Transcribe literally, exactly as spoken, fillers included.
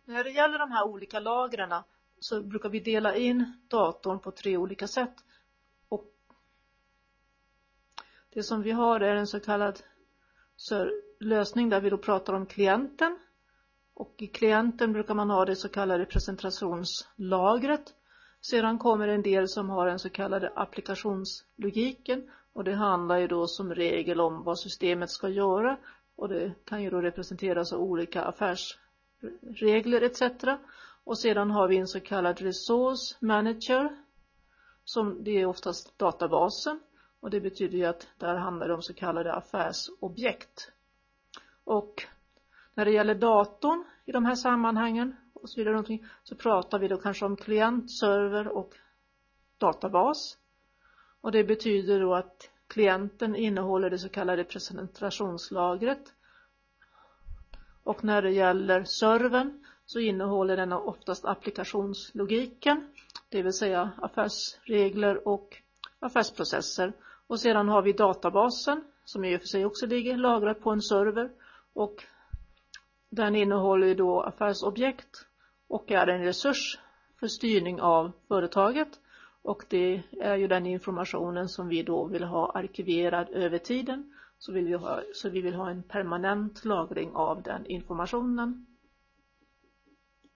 När det gäller de här olika lagren så brukar vi dela in datorn på tre olika sätt. Och det som vi har är en så kallad lösning där vi då pratar om klienten. Och i klienten brukar man ha det så kallade presentationslagret. Sedan kommer en del som har en så kallade applikationslogiken. Och det handlar ju då som regel om vad systemet ska göra. Och det kan ju då representeras av olika affärsregler et cetera. Och sedan har vi en så kallad resource manager. Som det är oftast databasen. Och det betyder ju att där handlar det om så kallade affärsobjekt. Och när det gäller datorn i de här sammanhangen och så vidare någonting, så pratar vi då kanske om klient, server och databas. Och det betyder då att klienten innehåller det så kallade presentationslagret. Och när det gäller servern så innehåller den oftast applikationslogiken, det vill säga affärsregler och affärsprocesser. Och sedan har vi databasen som i och för sig också ligger lagrat på en server, och den innehåller då affärsobjekt och är en resurs för styrning av företaget. Och det är ju den informationen som vi då vill ha arkiverad över tiden. Så, vill vi ha, så vi vill ha en permanent lagring av den informationen.